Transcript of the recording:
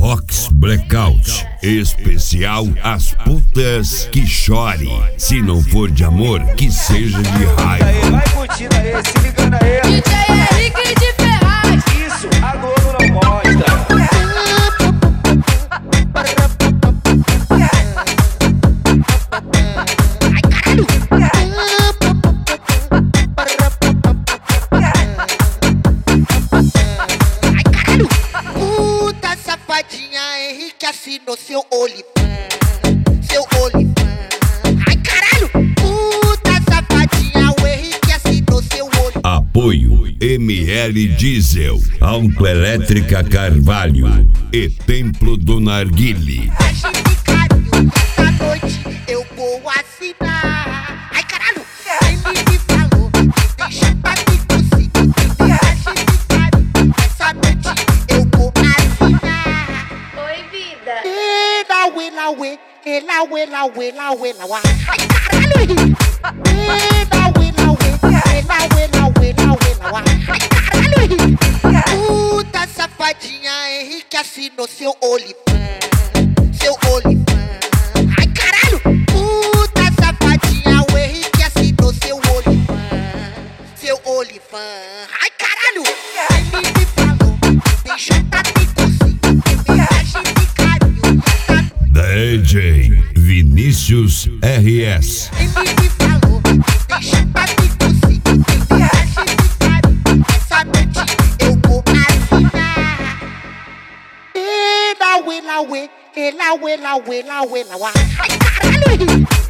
Fox Blackout. Especial As Putas que Chorem. Se não for de amor, que seja de raiva. Vai curtindo aí, se ligando aí. DJ Henrique de Ferraz. Isso, a Globo não mostra. Puta safadinha, Henrique assinou seu OnlyFans. Seu OnlyFans. Ai caralho! Puta safadinha, o Henrique assinou seu OnlyFans. Apoio ML Diesel, Autoelétrica Carvalho e Templo do Narguile. Acho de carinho, essa noite eu vou assinar. Ai caralho! Ele me falou, deixa pra me conseguir. Acho de carinho, essa noite eu vou assinar. Oi, vida. Elaue, laue, elaue, laue, laue, laue. Ai caralho, Henrique! Elaue, laue, elaue, laue, laue, laue. Ai caralho, Henrique! Puta safadinha, Henrique assinou seu OnlyFans. Seu OnlyFans. Ai caralho! Puta safadinha, o Henrique assinou seu OnlyFans. Seu OnlyFans. Ai caralho! Ele me falou, deixa eu tá me conseguir. Viagem de carinho, essa noite. DJ Vinícius RS. Ele me falou, deixa eu tá me conseguir. Viagem de carinho, essa noite eu vou assinar. Elaue, laue, elaue, laue, laue, laue. Ai caralho, Henrique!